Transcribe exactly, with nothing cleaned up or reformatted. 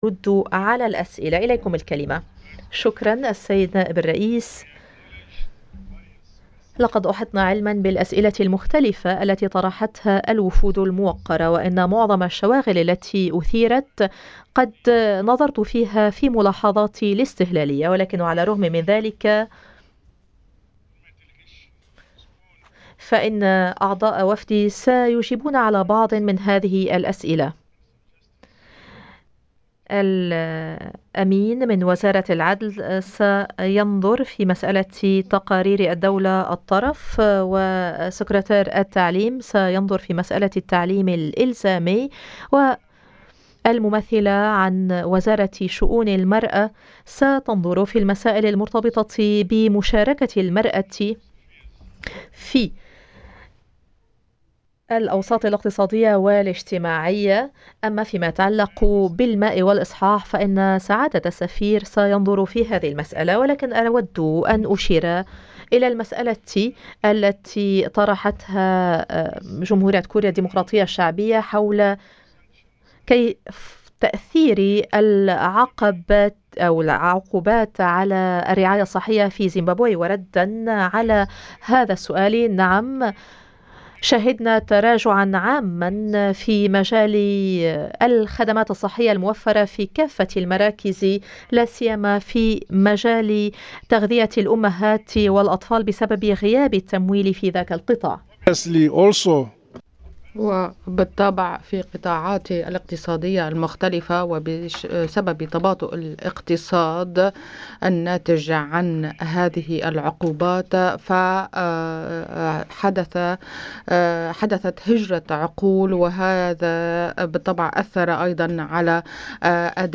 ردوا على الأسئلة. إليكم الكلمة. شكرا السيد نائب الرئيس. لقد أحطنا علما بالأسئلة المختلفة التي طرحتها الوفود الموقرة، وإن معظم الشواغل التي أثيرت قد نظرت فيها في ملاحظاتي الاستهلالية، ولكن على الرغم من ذلك فإن أعضاء وفدي سيجيبون على بعض من هذه الأسئلة. الأمين من وزارة العدل سينظر في مسألة تقارير الدولة الطرف، وسكرتير التعليم سينظر في مسألة التعليم الإلزامي، والممثلة عن وزارة شؤون المرأة ستنظر في المسائل المرتبطة بمشاركة المرأة في الأوساط الاقتصادية والاجتماعية. أما فيما يتعلق بالماء والإصحاح فإن سعادة السفير سينظر في هذه المسألة، ولكن أود أن أشير إلى المسألة التي طرحتها جمهورية كوريا الديمقراطية الشعبية حول كيف تأثير العقبات أو العقوبات على الرعاية الصحية في زيمبابوي. وردا على هذا السؤال، نعم، شهدنا تراجعا عاما في مجال الخدمات الصحية الموفرة في كافة المراكز، لا سيما في مجال تغذية الأمهات والأطفال بسبب غياب التمويل في ذاك القطاع. وبالطبع في قطاعات الاقتصادية المختلفة وبسبب تباطؤ الاقتصاد الناتج عن هذه العقوبات فحدث حدثت هجرة عقول، وهذا بالطبع أثر أيضا على أداء